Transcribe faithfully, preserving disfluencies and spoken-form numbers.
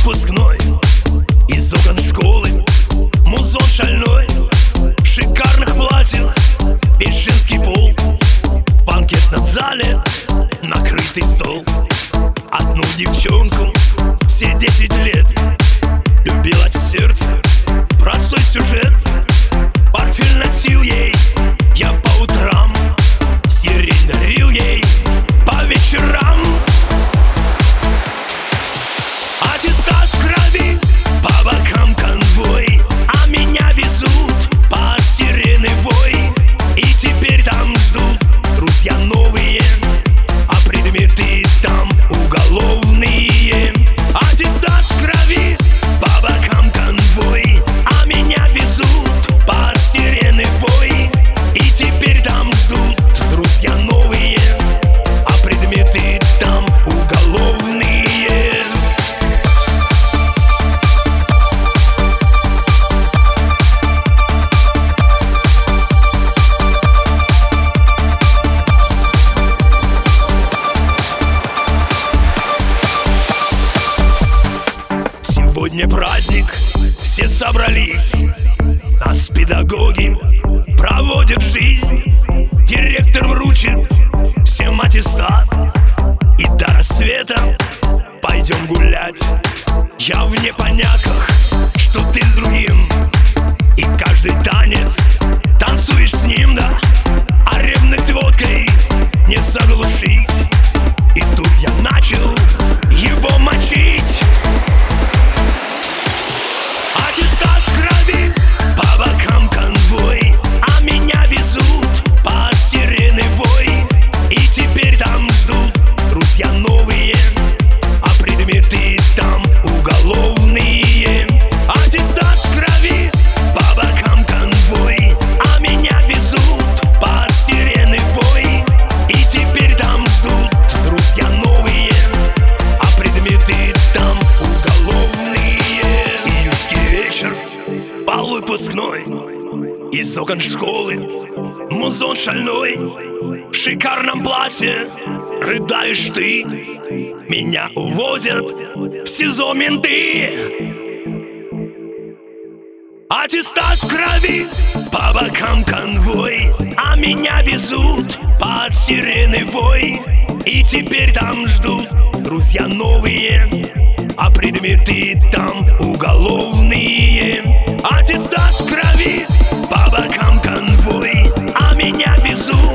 выпускной, из окон школы музон шальной, в шикарных платьях весь женский пол, в банкетном зале накрытый стол. Одну девчонку все десять лет любил от сердца, простой сюжет. Портфель носил ей я по утрам, сирень дарил ей по вечерам. Аттестат в крови, по бокам конвой, а меня везут под сирены вой. И теперь там ждут друзья новые, а предметы там уголовные. Аттестат в крови, по бокам конвой, а меня везут под сирены вой. И теперь там ждут друзья новые, а предметы там уголовные. Сегодня праздник, все собрались, нас педагоги проводят жизнь. Директор вручит всем аттестат, и до рассвета пойдем гулять. Я в непонятках, что ты с другим, и каждый танец танцуешь с ним, да. А ревность водкой не заглушить, и тут я начал его мочить. Аттестат в крови, по бокам конвой, а меня везут под сирены вой. И теперь там ждут друзья новые, а предметы там уголовные. Аттестат в крови, по бокам конвой, а меня везут под сирены вой. И теперь там ждут друзья новые, а предметы там уголовные. Июльский вечер, бал выпускной, из окон школы музон шальной, в шикарном платье рыдаешь ты, меня увозят в СИЗО менты. Аттестат в крови, по бокам конвой, а меня везут под сирены вой. И теперь там ждут друзья новые, а предметы там уголовные. Аттестат в крови, по бокам конвой, а меня везут